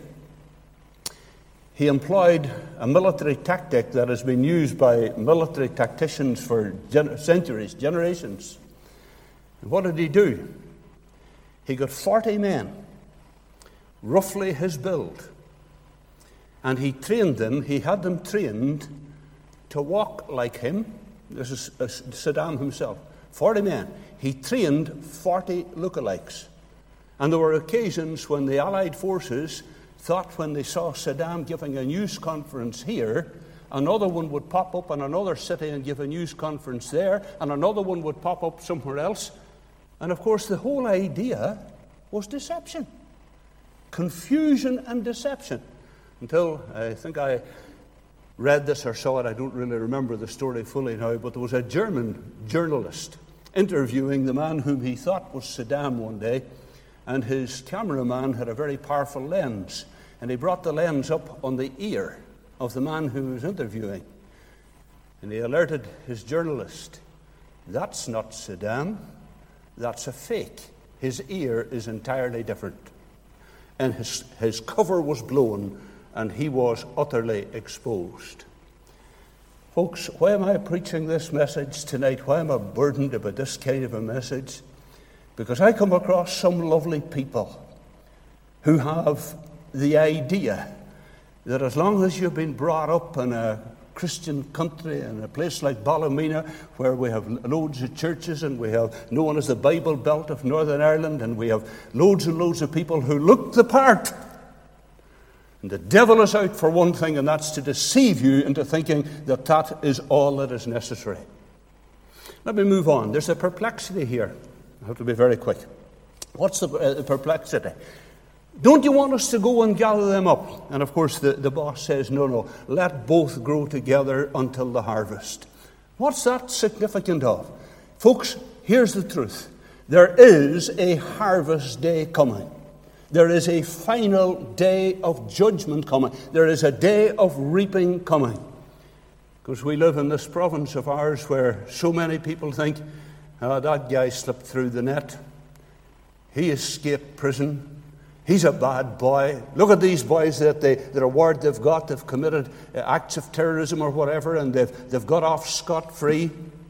he employed a military tactic that has been used by military tacticians for centuries, generations. And what did he do? He got 40 men, roughly his build, and he trained them, he had them trained to walk like him. This is Saddam himself. 40 men. He trained 40 lookalikes. And there were occasions when the Allied forces thought when they saw Saddam giving a news conference here, another one would pop up in another city and give a news conference there, and another one would pop up somewhere else. And of course, the whole idea was deception. Confusion and deception. Until I think I read this or saw it, I don't really remember the story fully now, but there was a German journalist interviewing the man whom he thought was Saddam one day, and his cameraman had a very powerful lens, and he brought the lens up on the ear of the man who was interviewing, and he alerted his journalist, "That's not Saddam, that's a fake. His ear is entirely different." And his cover was blown, and he was utterly exposed. Folks, why am I preaching this message tonight? Why am I burdened about this kind of a message? Because I come across some lovely people who have the idea that as long as you've been brought up in a Christian country, in a place like Ballymena, where we have loads of churches and we have known as the Bible Belt of Northern Ireland, and we have loads and loads of people who look the part. And the devil is out for one thing, and that's to deceive you into thinking that that is all that is necessary. Let me move on. There's a perplexity here. I have to be very quick. What's the perplexity? Don't you want us to go and gather them up? And of course the boss says, no, let both grow together until the harvest. What's that significant of? Folks, here's the truth. There is a harvest day coming. There is a final day of judgment coming. There is a day of reaping coming. Because we live in this province of ours where so many people think, that guy slipped through the net. He escaped prison. He's a bad boy. Look at these boys, the reward they've got. They've committed acts of terrorism or whatever, and they've got off scot-free.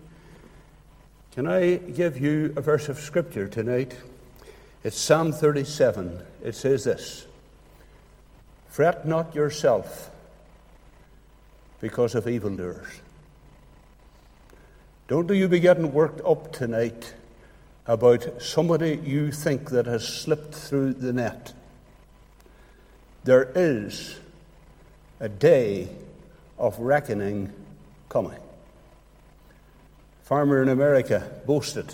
Can I give you a verse of Scripture tonight? It's Psalm 37. It says this: "Fret not yourself because of evildoers." Don't you be getting worked up tonight about somebody you think that has slipped through the net. There is a day of reckoning coming. A farmer in America boasted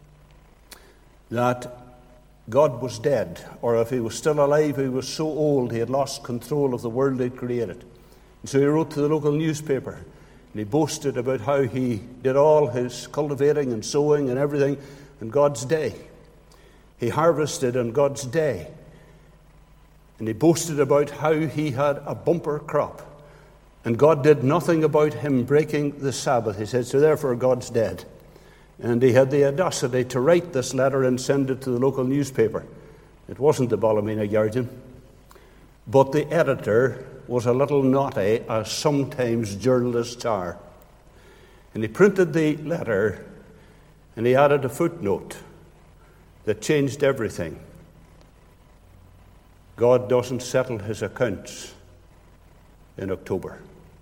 that God was dead, or if he was still alive, he was so old he had lost control of the world he'd created. And so he wrote to the local newspaper, and he boasted about how he did all his cultivating and sowing and everything on God's day. He harvested on God's day. And he boasted about how he had a bumper crop. And God did nothing about him breaking the Sabbath. He said, so therefore God's dead. And he had the audacity to write this letter and send it to the local newspaper. It wasn't the Ballymena Guardian. But the editor was a little naughty, as sometimes journalists are. And he printed the letter, and he added a footnote that changed everything. God doesn't settle his accounts in October.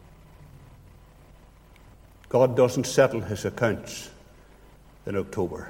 God doesn't settle his accounts in October.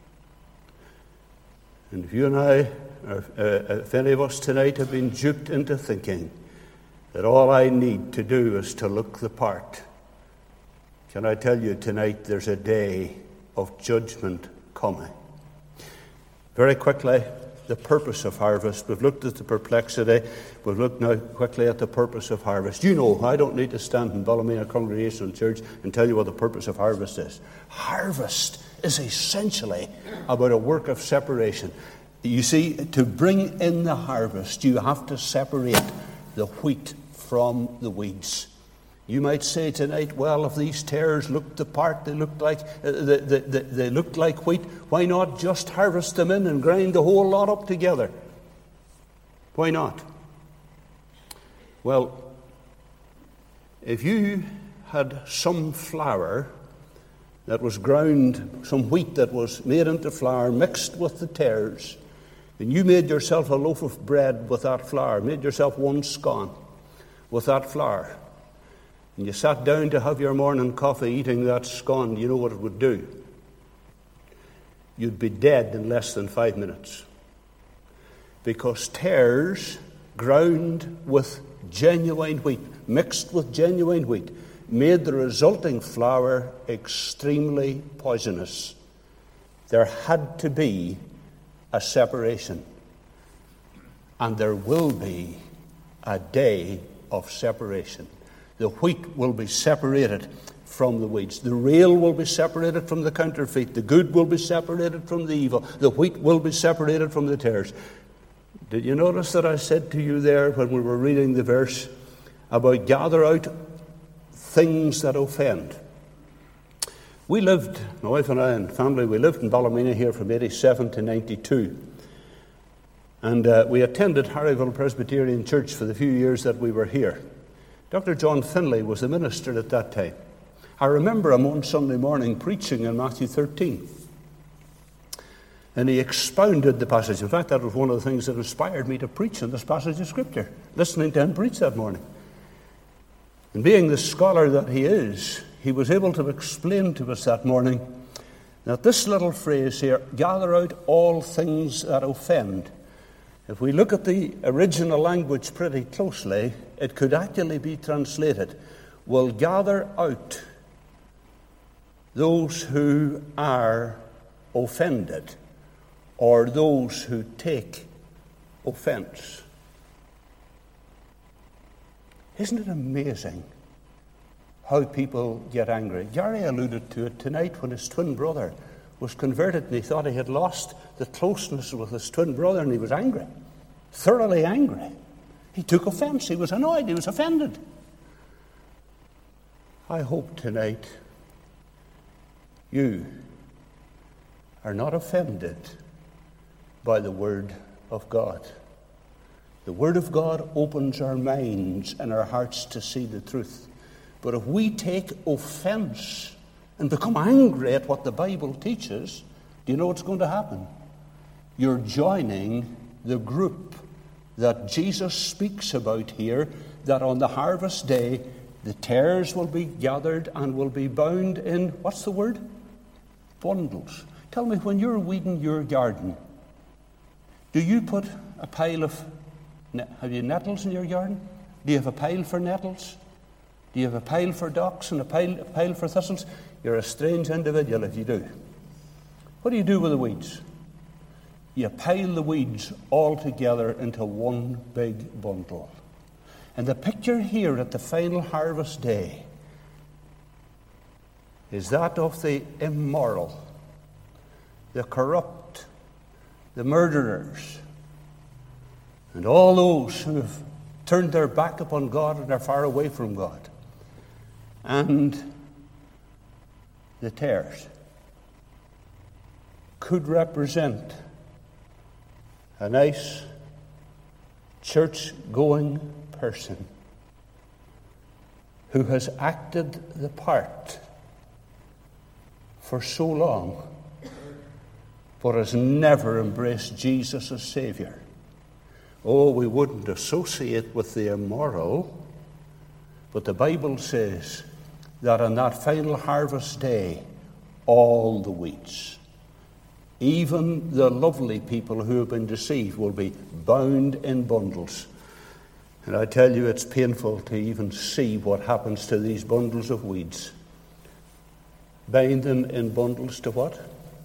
And if you and I, or if any of us tonight have been duped into thinking that all I need to do is to look the part, can I tell you tonight there's a day of judgment coming. Very quickly, the purpose of harvest. We've looked at the perplexity. We've looked now quickly at the purpose of harvest. You know, I don't need to stand in Ballymena Congregational Church and tell you what the purpose of harvest is. Harvest is essentially about a work of separation. You see, to bring in the harvest, you have to separate the wheat from the weeds. You might say tonight, well, if these tares looked the part, they looked like wheat, why not just harvest them in and grind the whole lot up together? Why not? Well, if you had some flour that was ground, some wheat that was made into flour, mixed with the tares, and you made yourself a loaf of bread with that flour, made yourself one scone with that flour, and you sat down to have your morning coffee eating that scone, you know what it would do? You'd be dead in less than 5 minutes. Because tares ground with genuine wheat, mixed with genuine wheat, made the resulting flour extremely poisonous. There had to be a separation. and there will be a day of separation. The wheat will be separated from the weeds. The real will be separated from the counterfeit. The good will be separated from the evil. The wheat will be separated from the tares. Did you notice that I said to you there when we were reading the verse about gather out things that offend? We lived, my wife and I and family, we lived in Ballymena here from 87 to 92. And we attended Harryville Presbyterian Church for the few years that we were here. Dr. John Finlay was the minister at that time. I remember him one Sunday morning preaching in Matthew 13. And he expounded the passage. In fact, that was one of the things that inspired me to preach in this passage of Scripture, listening to him preach that morning. And being the scholar that he is, he was able to explain to us that morning that this little phrase here, gather out all things that offend, if we look at the original language pretty closely, it could actually be translated, will gather out those who are offended or those who take offense. Isn't it amazing how people get angry? Gary alluded to it tonight when his twin brother was converted and he thought he had lost the closeness with his twin brother, and he was angry, thoroughly angry. He took offense. He was annoyed. He was offended. I hope tonight you are not offended by the Word of God. The Word of God opens our minds and our hearts to see the truth. But if we take offense and become angry at what the Bible teaches, do you know what's going to happen? You're joining the group that Jesus speaks about here, that on the harvest day, the tares will be gathered and will be bound in, what's the word? Bundles. Tell me, when you're weeding your garden, do you put a pile of, have you nettles in your garden? Do you have a pile for nettles? Do you have a pile for docks and a pile for thistles? You're a strange individual if you do. What do you do with the weeds? You pile the weeds all together into one big bundle. And the picture here at the final harvest day is that of the immoral, the corrupt, the murderers, and all those who have turned their back upon God and are far away from God. And the tares could represent a nice church-going person who has acted the part for so long but has never embraced Jesus as Savior. Oh, we wouldn't associate with the immoral, but the Bible says that on that final harvest day, all the weeds, even the lovely people who have been deceived, will be bound in bundles. And I tell you, it's painful to even see what happens to these bundles of weeds. Bind them in bundles to what?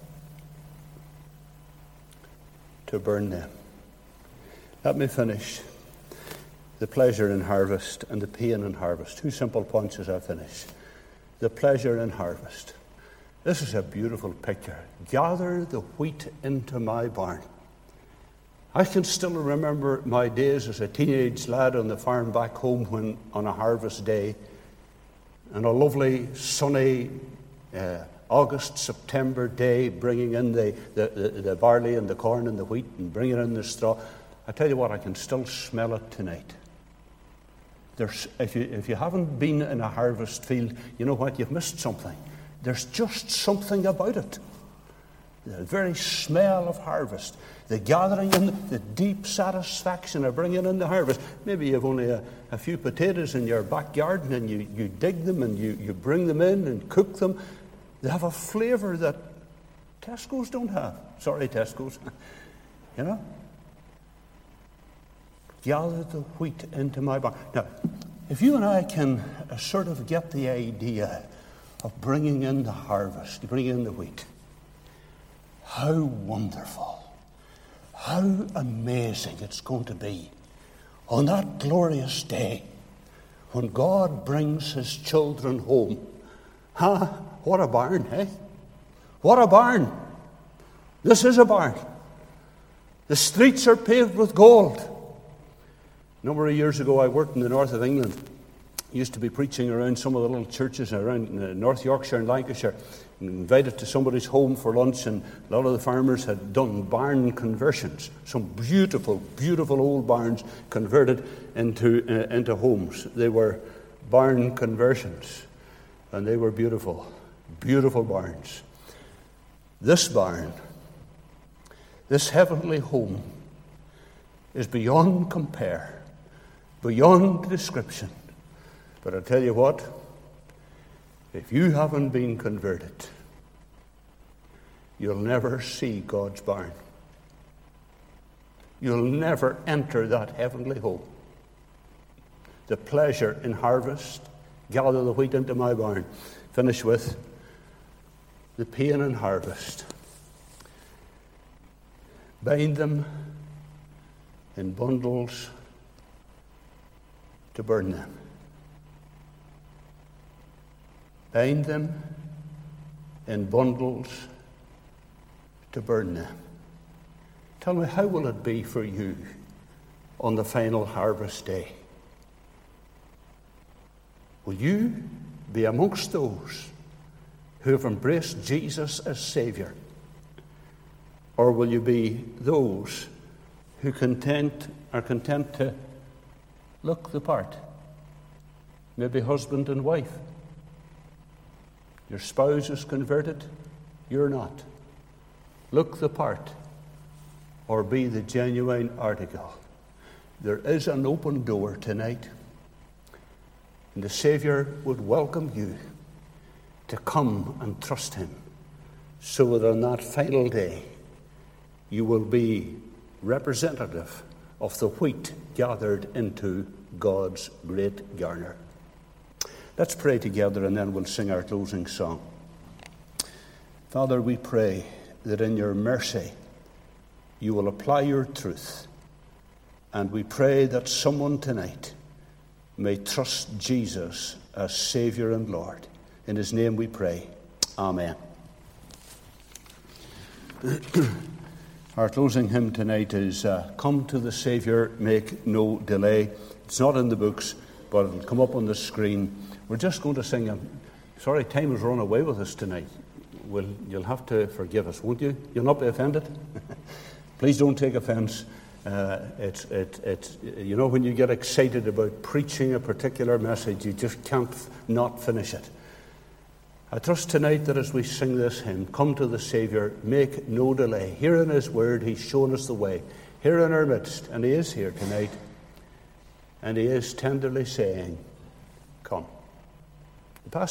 To burn them. Let me finish. The pleasure in harvest and the pain in harvest. Two simple points as I finish. The pleasure in harvest. This is a beautiful picture. Gather the wheat into my barn. I can still remember my days as a teenage lad on the farm back home when on a harvest day, on a lovely sunny August, September day, bringing in the barley and the corn and the wheat and bringing in the straw. I tell you what, I can still smell it tonight. If you haven't been in a harvest field, you know what, you've missed something. There's just something about it. The very smell of harvest, the gathering in, the deep satisfaction of bringing in the harvest. Maybe you have only a few potatoes in your back garden and you dig them and you bring them in and cook them. They have a flavour that Tesco's don't have. Sorry, Tesco's. You know? Gather the wheat into my barn. Now, if you and I can sort of get the idea of bringing in the harvest, bringing in the wheat, how wonderful, how amazing it's going to be on that glorious day when God brings his children home. What a barn, eh? What a barn. This is a barn. The streets are paved with gold. A number of years ago, I worked in the north of England. I used to be preaching around some of the little churches around North Yorkshire and Lancashire. Invited to somebody's home for lunch, and a lot of the farmers had done barn conversions. Some beautiful, beautiful old barns converted into homes. They were barn conversions, and they were beautiful, beautiful barns. This barn, this heavenly home, is beyond compare, beyond description. But I tell you what, if you haven't been converted, you'll never see God's barn. You'll never enter that heavenly home. The pleasure in harvest, gather the wheat into my barn. Finish with the pain in harvest. Bind them in bundles to burn them. Bind them in bundles to burn them. Tell me, how will it be for you on the final harvest day? Will you be amongst those who have embraced Jesus as Saviour? Or will you be those who are content to look the part? Maybe husband and wife. Your spouse is converted, you're not. Look the part, or be the genuine article. There is an open door tonight, and the Saviour would welcome you to come and trust him, so that on that final day you will be representative of the wheat gathered into God's great garner. Let's pray together, and then we'll sing our closing song. Father, we pray that in your mercy you will apply your truth, and we pray that someone tonight may trust Jesus as Saviour and Lord. In his name we pray. Amen. Our closing hymn tonight is Come to the Saviour, Make No Delay. It's not in the books, but it'll come up on the screen. We're just going to sing a... Sorry, time has run away with us tonight. You'll have to forgive us, won't you? You'll not be offended? Please don't take offence. It's you know, when you get excited about preaching a particular message, you just can't not finish it. I trust tonight that as we sing this hymn, Come to the Saviour, Make No Delay. Here in his word, he's shown us the way. Here in our midst, and he is here tonight, and he is tenderly saying, Come.